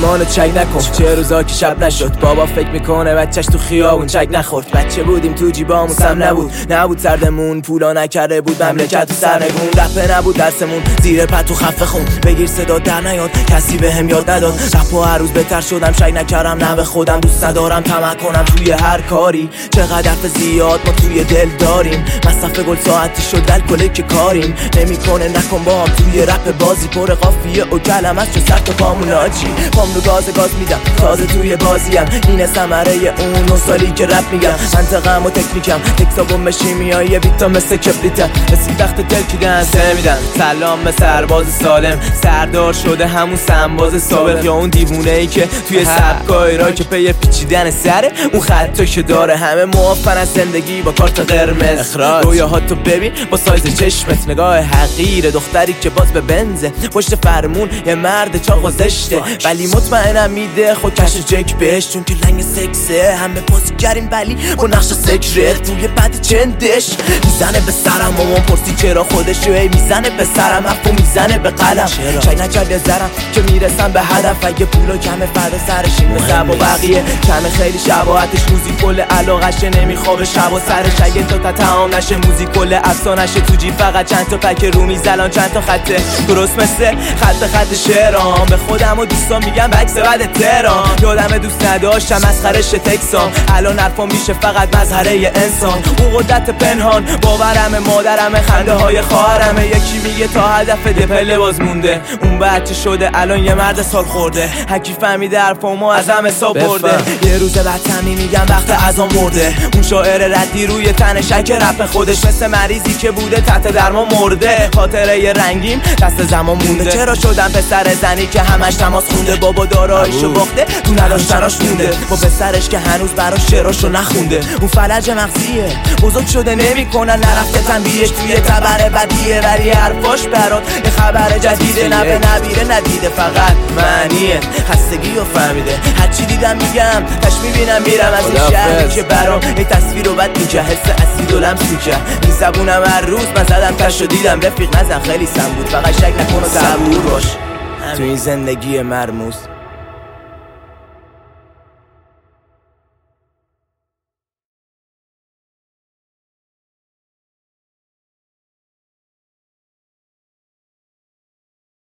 ایمانو چک نکن. چه روزا که شب نشد بابا فکر میکنه بچهش تو خیابون چک نخورد. بچه بودیم تو جیبامون سم نبود سردمون پولا نکرده بود مملکت و سرنگون. رپ نبود درسمون زیر پتو خفه خون. بگیر صدا در نیاد کسی بهم یاد نداد. رپو هر روز بهتر شدم شک نکردم نه به خودم. دوست ندارم طمع کنم توی هر کاری. چقدر حرف زیاد ما توی دل داریم. مصرف گل ساعتی شد الکل که کاریم نمیکنه نکن با هم توی رپ بازی. پر قافیه و کلمه چون سر تو پامون آجی. پام رو گاز میدم تازه توی بازیم. اینه ثمره اون 9 سالی که رپ میگم. منطقم و تکنیکم تکسابون به شیمیایی بیتا مثل کبریتم. مثل تخت تلکیدن سه میدن. سلام به سرباز سالم سردار شده همون سنباز سابق. یا اون دیوونه ای که توی سبکای را که پی پیچیدن سره اون خطا که داره. همه موافقن از زندگی با کارت قرمز. رویاهاتو ببین با سایز چشمت. نگاه حقیر دختری که باز به بنزه. پشت فرمون یه مرد چاق و زشته ولی مطمئنم میده خود کش جک بهش. چون که لنگ سکسه همه پاس کریم ولی با نقش سکرت توی بد چندش. میزنه به سرم مامان پرسی چرا خودشو ای میزنه به سرم افو میزنه به قلم. شای نکرد زرم که میرسم به هدف. اگه پولو کمه فردا سرشین مثل و بقیه کمه خیلی شباهتش. موزیک کل علاقشه نمیخوابه شب و سرش. اگه تا تمام نشه موزیک کل افسانشه. تو جیب فقط چند تا پک رو میز الان چند تا خطه درست مثل خط شعرام. به خودم و دوستان میگم بکس بعد تهران. یادم دوست نداشتم مسخرش تکسام. الان حرفا میشه فقط مظهره انسان. اون قدرت پنهان باورم مادرم خنده های خواهرم. یکی میگه تا هدف دپله باز مونده. اون بچه شده الان یه مرد سال خورده. هکی فهمیده حرفامو از هم حساب برده. یه روز بعد همین میگم وقت ازان مرده. اون شاعر ردی روی تنش که رپ خودش مثل مریضی که بوده تحت درمان مرده. خاطره یه رنگیم دست زمان مونده. چرا شدم پسر زنی که همش تماس خونده. بابا داراییشو باخته تو نداشتناش مونده. با پسرش که هنوز براش شعراشو نخونده. اون فلج مغزیه بزرگ شده نمیکنن نرفته تنبیهش توی تبر بدیه. ولی حرفاش برات یه خبر جدیده. نه به نبیره ندیده فقط معنیه خستگی رو فهمیده. هرچی دیدم میگم تش میبینم میرم از این شهری که برام یه تصویر رو بد میگه. حس اسید و لمس میگه. این زبونم هر روز من زدم تش رو دیدم. رفیق نزن خیلی سم بود فقط شک نکن و صبور باش تو این زندگی مرموز.